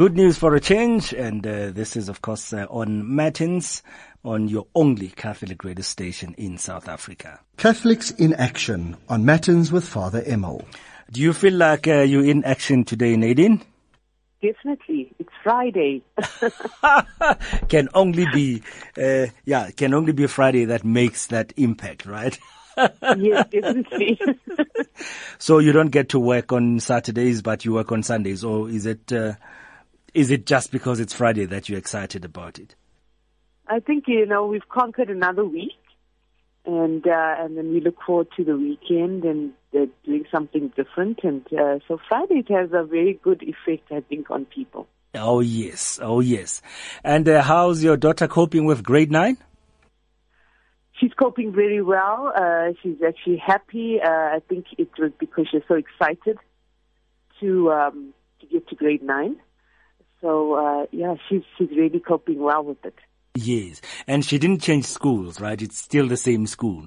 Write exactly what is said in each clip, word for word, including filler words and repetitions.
Good news for a change, and uh, this is, of course, uh, on Matins, on your only Catholic radio station in South Africa. Catholics in Action on Matins with Father Emil. Do you feel like uh, you're in action today, Nadine? Definitely. It's Friday. Can only be, uh, yeah, can only be Friday that makes that impact, right? Yes, definitely. So you don't get to work on Saturdays, but you work on Sundays, or is it, uh, is it just because it's Friday that you're excited about it? I think, you know, we've conquered another week, and uh, and then we look forward to the weekend and uh, doing something different. And uh, so Friday has a very good effect, I think, on people. Oh, yes. Oh, yes. And uh, how's your daughter coping with grade nine? She's coping very well. Uh, she's actually happy. Uh, I think it was because she's so excited to um, to get to grade nine. So, uh, yeah, she's she's really coping well with it. Yes. And she didn't change schools, right? It's still the same school.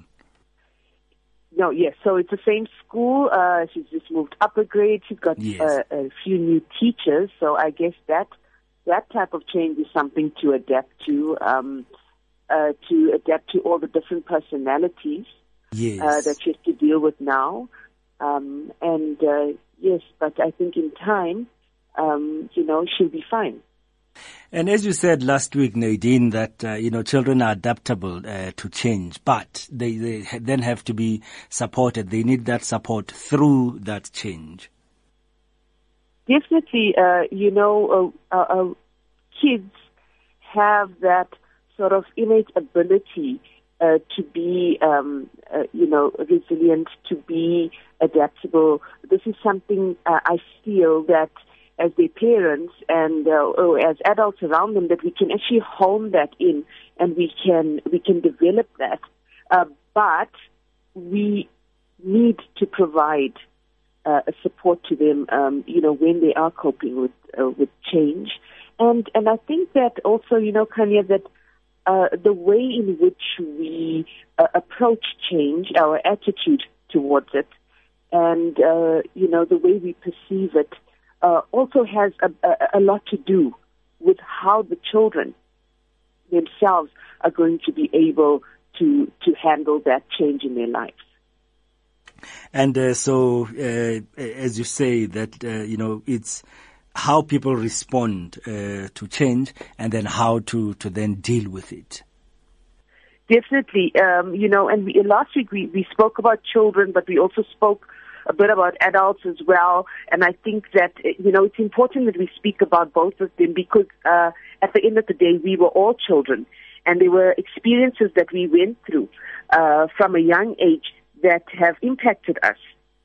No, yes. So it's the same school. Uh, she's just moved up a grade. She's got Yes. uh, a few new teachers. So I guess that that type of change is something to adapt to, um, uh, to adapt to all the different personalities Yes. uh, that she has to deal with now. Um, and uh, yes, but I think in time, um, you know, she'll be fine. And as you said last week, Nadine, that, uh, you know, children are adaptable uh, to change, but they, they then have to be supported. They need that support through that change. Definitely, uh, you know, uh, uh, uh, kids have that sort of innate ability uh, to be, um, uh, you know, resilient, to be adaptable. This is something uh, I feel that as their parents and uh, or as adults around them, that we can actually hone that in, and we can we can develop that. Uh, but we need to provide uh, a support to them, um, you know, when they are coping with uh, with change. And and I think that also, you know, Kanya, that uh, the way in which we uh, approach change, our attitude towards it, and uh, you know, the way we perceive it, Uh, also has a, a, a lot to do with how the children themselves are going to be able to to handle that change in their lives. And uh, so, uh, as you say, that, uh, you know, it's how people respond uh, to change, and then how to, to then deal with it. Definitely. Um, you know, and we, last week we, we spoke about children, but we also spoke a bit about adults as well. And I think that, you know, it's important that we speak about both of them, because uh, at the end of the day, we were all children, and there were experiences that we went through uh, from a young age that have impacted us,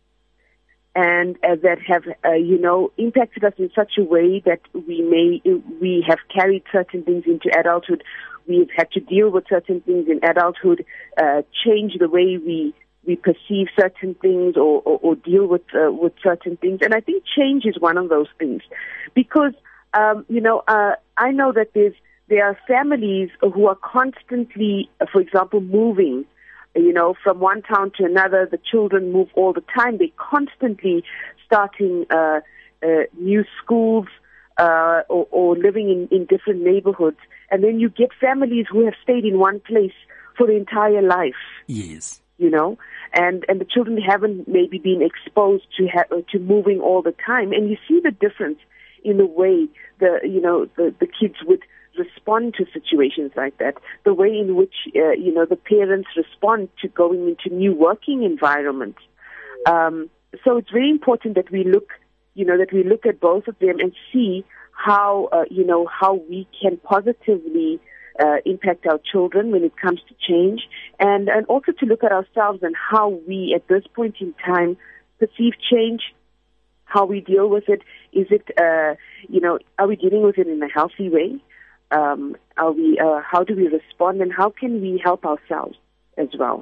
and uh, that have, uh, you know, impacted us in such a way that we may, we have carried certain things into adulthood. We've had to deal with certain things in adulthood, uh, change the way we we perceive certain things, or, or, or deal with uh, with certain things. And I think change is one of those things, because um, you know uh, I know that there's there are families who are constantly, uh, for example, moving, you know, from one town to another. The children move all the time. They're constantly starting uh, uh, new schools uh, or, or living in, in different neighborhoods, and then you get families who have stayed in one place for the entire life. Yes. You know, and, and the children haven't maybe been exposed to ha- to moving all the time, and you see the difference in the way the you know the, the kids would respond to situations like that, the way in which uh, you know the parents respond to going into new working environments. Um, so it's very important that we look, you know, that we look at both of them and see how uh, you know how we can positively Uh, impact our children when it comes to change, and, and also to look at ourselves and how we, at this point in time, perceive change, how we deal with it. Is it, uh, you know, are we dealing with it in a healthy way? Um, are we, uh, how do we respond, and how can we help ourselves as well?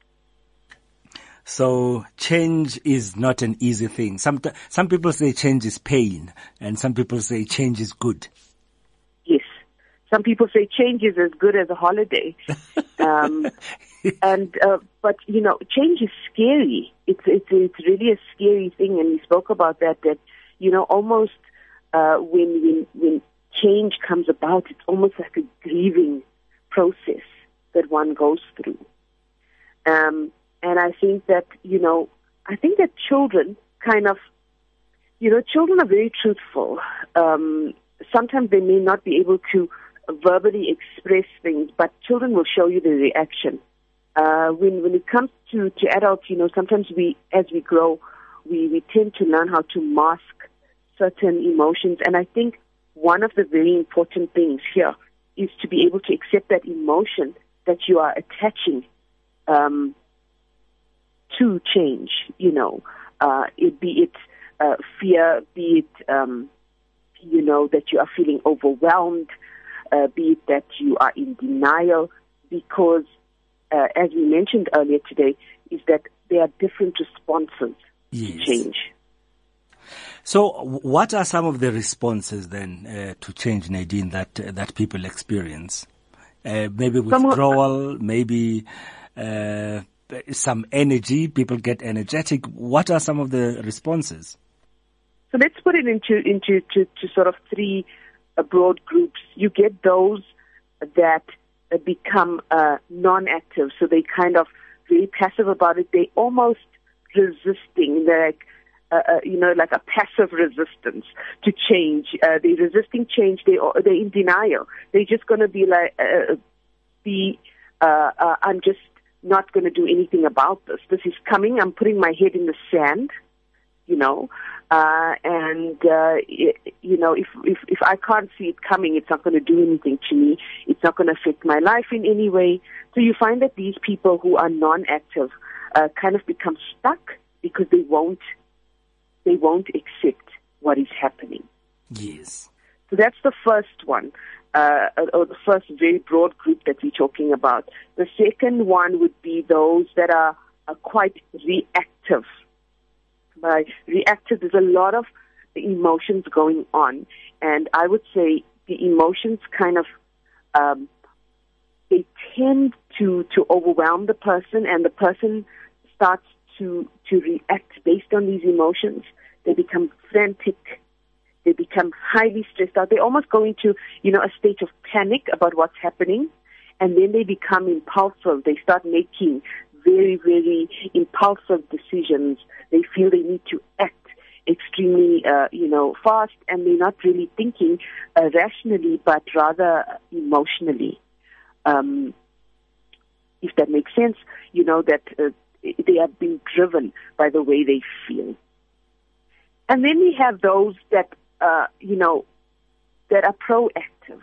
So change is not an easy thing. Some, some people say change is pain, and some people say change is good. Some people say change is as good as a holiday. Um, and, uh, but, you know, change is scary. It's, it's, it's really a scary thing. And we spoke about that, that, you know, almost, uh, when, when, when change comes about, it's almost like a grieving process that one goes through. Um, and I think that, you know, I think that children kind of, you know, children are very truthful. Um, sometimes they may not be able to verbally express things, but children will show you the reaction. Uh, when, when it comes to, to adults, you know, sometimes we, as we grow, we, we tend to learn how to mask certain emotions. And I think one of the very important things here is to be able to accept that emotion that you are attaching um, to change, you know, uh, it, be it uh, fear, be it, um, you know, that you are feeling overwhelmed, uh, be it that you are in denial, because uh, as we mentioned earlier today, is that there are different responses yes. to change. So what are some of the responses then uh, to change, Nadine, that uh, that people experience? Uh, maybe withdrawal, maybe uh, some energy, people get energetic. What are some of the responses? So let's put it into into to, to sort of three uh, broad groups. You get those that uh, become uh, non-active, so they kind of very passive about it. They almost resisting. They're like, uh, uh, you know, like a passive resistance to change. Uh, they're resisting change. They they're in denial. They're just going to be like, uh, be. Uh, uh, I'm just not going to do anything about this. This is coming. I'm putting my head in the sand. You know, uh, and, uh, it, you know, if, if, if I can't see it coming, it's not going to do anything to me. It's not going to affect my life in any way. So you find that these people who are non-active, uh, kind of become stuck because they won't, they won't accept what is happening. Yes. So that's the first one, uh, or the first very broad group that we're talking about. The second one would be those that are, are quite reactive. By reactive, there's a lot of emotions going on, and I would say the emotions kind of um, they tend to to overwhelm the person, and the person starts to to react based on these emotions. They become frantic, they become highly stressed out. They almost go into, you know, a state of panic about what's happening, and then they become impulsive. They start making very, very impulsive decisions. They feel they need to act extremely, uh, you know, fast, and they're not really thinking uh, rationally, but rather emotionally. Um, if that makes sense, you know, that uh, they are being driven by the way they feel. And then we have those that, uh, you know, that are proactive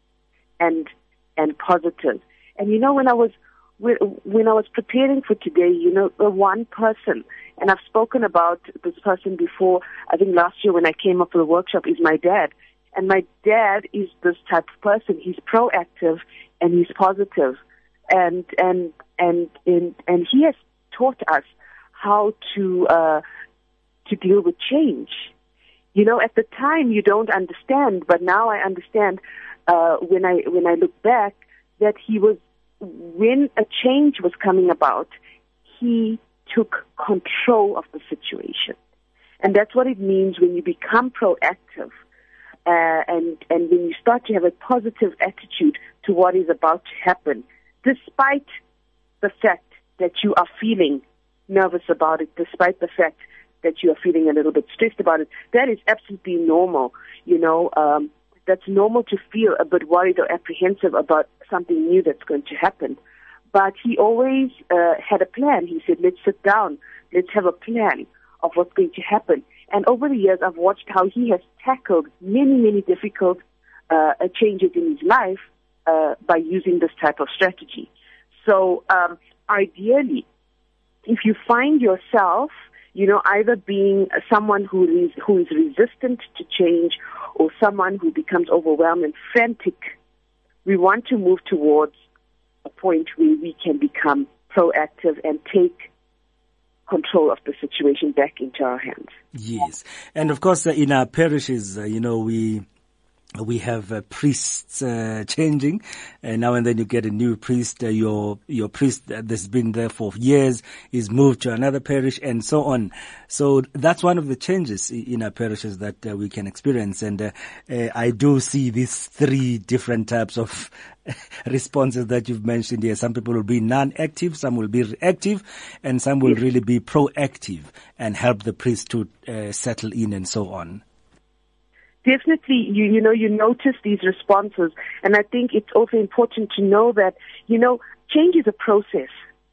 and and positive. And, you know, when I was When I was preparing for today, you know, the one person, and I've spoken about this person before, I think last year when I came up for the workshop, is my dad. And my dad is this type of person. He's proactive and he's positive. And, and, and, and, and he has taught us how to, uh, to deal with change. You know, at the time you don't understand, but now I understand, uh, when I, when I look back, that he was, when a change was coming about, he took control of the situation. And that's what it means when you become proactive, uh, and, and when you start to have a positive attitude to what is about to happen, despite the fact that you are feeling nervous about it, despite the fact that you are feeling a little bit stressed about it. That is absolutely normal, you know. Um, that's normal to feel a bit worried or apprehensive about something new that's going to happen. But he always uh, had a plan. He said, let's sit down, let's have a plan of what's going to happen. And over the years, I've watched how he has tackled many, many difficult uh, changes in his life uh, by using this type of strategy. So um, ideally, if you find yourself, you know, either being someone who is, who is resistant to change or someone who becomes overwhelmed and frantic, we want to move towards a point where we can become proactive and take control of the situation back into our hands. Yes. And of course, uh, in our parishes, uh, you know, we We have uh, priests uh, changing, and now and then you get a new priest. Uh, your your priest that's been there for years is moved to another parish, and so on. So that's one of the changes in our parishes that uh, we can experience. And uh, uh, I do see these three different types of responses that you've mentioned here. Some people will be non-active, some will be reactive, and some will really be proactive and help the priest to uh, settle in and so on. Definitely, you, you know, you notice these responses, and I think it's also important to know that, you know, change is a process.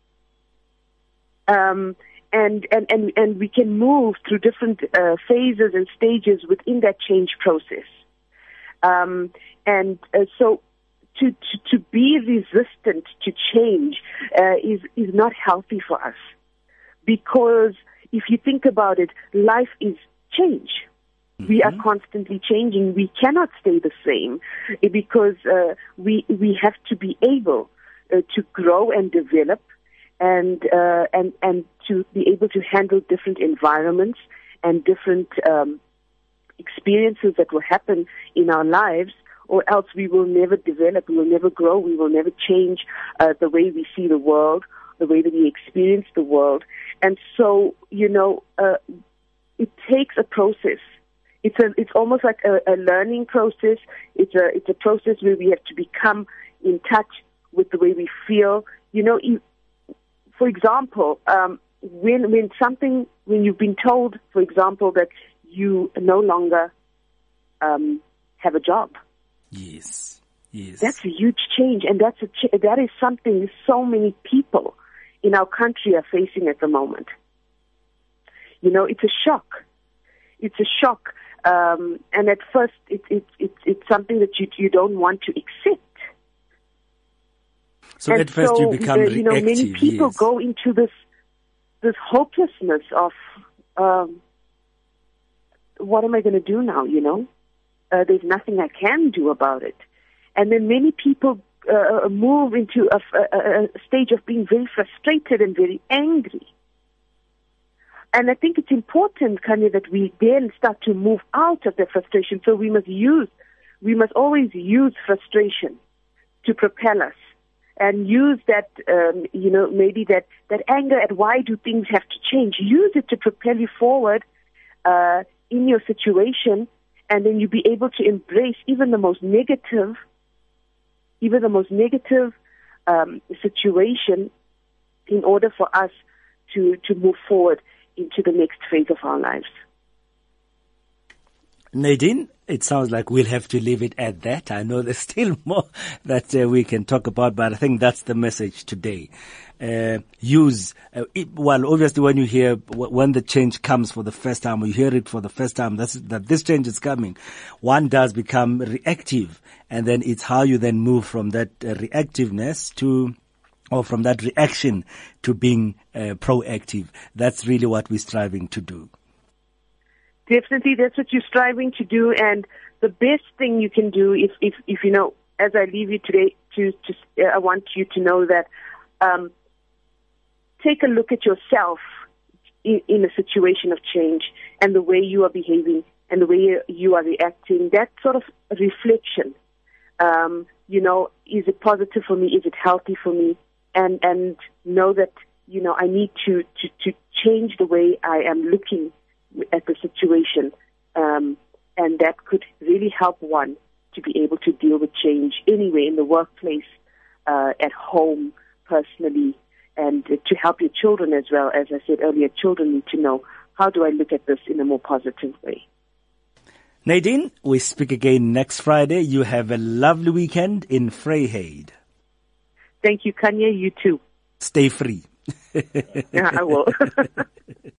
Um, and, and, and, and we can move through different uh, phases and stages within that change process. Um, and uh, so to, to, to be resistant to change uh, is, is not healthy for us. Because if you think about it, life is change. Mm-hmm. We are constantly changing. We cannot stay the same because uh, we we have to be able uh, to grow and develop, and uh, and and to be able to handle different environments and different um, experiences that will happen in our lives. Or else we will never develop. We will never grow. We will never change uh, the way we see the world, the way that we experience the world. And so, you know, uh, it takes a process. It's a, it's almost like a, a learning process. It's a, it's a process where we have to become in touch with the way we feel. You know, for example, um, when, when something, when you've been told, for example, that you no longer, um, have a job. Yes. Yes. That's a huge change. And that's a, ch- that is something so many people in our country are facing at the moment. You know, it's a shock. It's a shock. Um, and at first, it, it, it, it's something that you you don't want to accept. So and at first so, you become uh, reactive. You know, many people yes. go into this this hopelessness of, um, what am I going to do now? You know, uh, there's nothing I can do about it. And then many people uh, move into a, a, a stage of being very frustrated and very angry. And I think it's important, Kanye, that we then start to move out of the frustration. So we must use, we must always use frustration to propel us, and use that, um, you know, maybe that, that anger at why do things have to change. Use it to propel you forward uh, in your situation, and then you'll be able to embrace even the most negative, even the most negative um, situation in order for us to, to move forward into the next phase of our lives. Nadine, it sounds like we'll have to leave it at that. I know there's still more that uh, we can talk about, but I think that's the message today. Uh, use, uh, it, well, obviously when you hear, when the change comes for the first time, or you hear it for the first time, that's, that this change is coming, one does become reactive, and then it's how you then move from that uh, reactiveness to, or from that reaction to being uh, proactive. That's really what we're striving to do. Definitely, that's what you're striving to do. And the best thing you can do, if, if, if you know, as I leave you today, to, to uh, I want you to know that um, take a look at yourself in, in a situation of change, and the way you are behaving and the way you are reacting. That sort of reflection, um, you know, is it positive for me? Is it healthy for me? And and know that, you know, I need to, to, to change the way I am looking at the situation. Um, and that could really help one to be able to deal with change anywhere, in the workplace, uh, at home, personally, and uh, to help your children as well. As I said earlier, children need to know, how do I look at this in a more positive way? Nadine, we speak again next Friday. You have a lovely weekend in Vryheid. Thank you, Kanye. You too. Stay free. Yeah, I will.